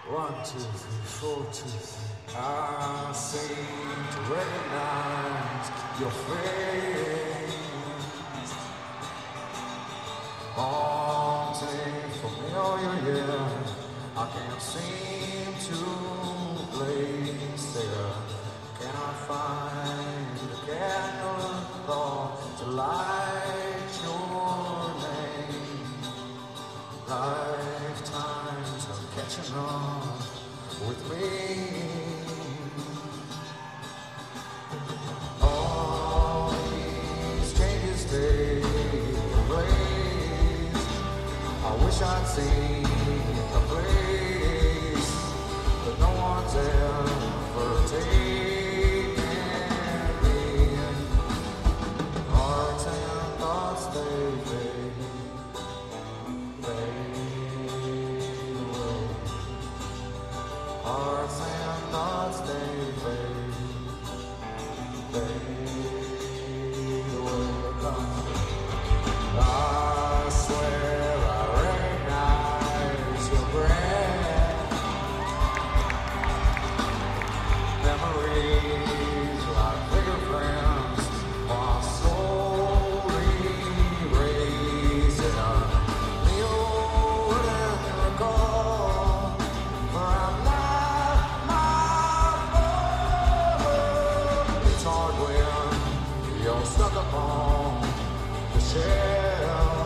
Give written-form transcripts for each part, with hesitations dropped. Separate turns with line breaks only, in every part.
1, 2, 3, 4, 2, 3. I seem to recognize your face, haunting, familiar, yeah. I can't seem to place there. Can I find a candle of thought to light your name? Lifetimes are catching on with me. All these changes take place. I wish I'd seen a place that no one's ever taken me. Hearts and thoughts, they fade away. Hearts and thoughts, they fade away. I swear I recognize your breath. Memories like fingerprints are slowly raising up. The old and recall, for I'm not my brother. It's hard when you're stuck upon the shelf.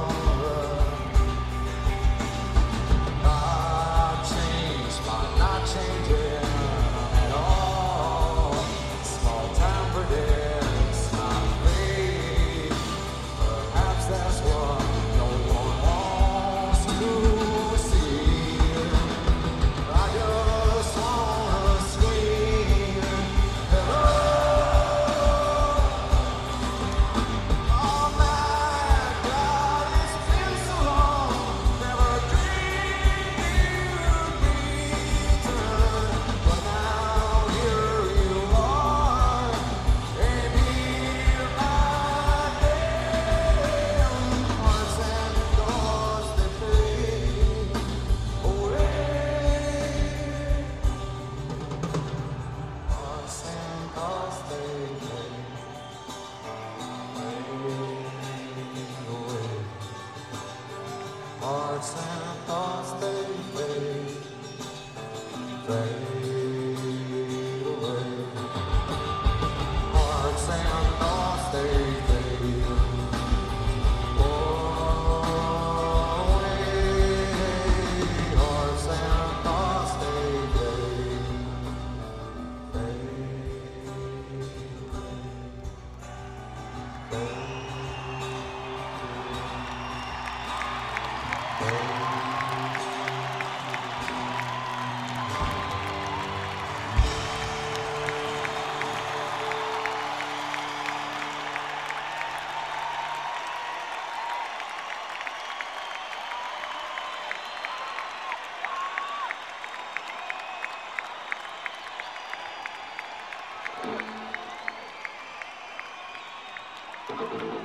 I've changed by not changing at all. Small town predicts my fate. Perhaps that's what no one wants to see. I just wanna scream hello. Oh my God, it's been so long. Never dreamed you'd return, but now here you are, and here I am. Hearts and thoughts that fade away. Hearts and thoughts they fade away. Hearts and thoughts they fade away. Hearts and thoughts they fade away. Hearts and thoughts they fade.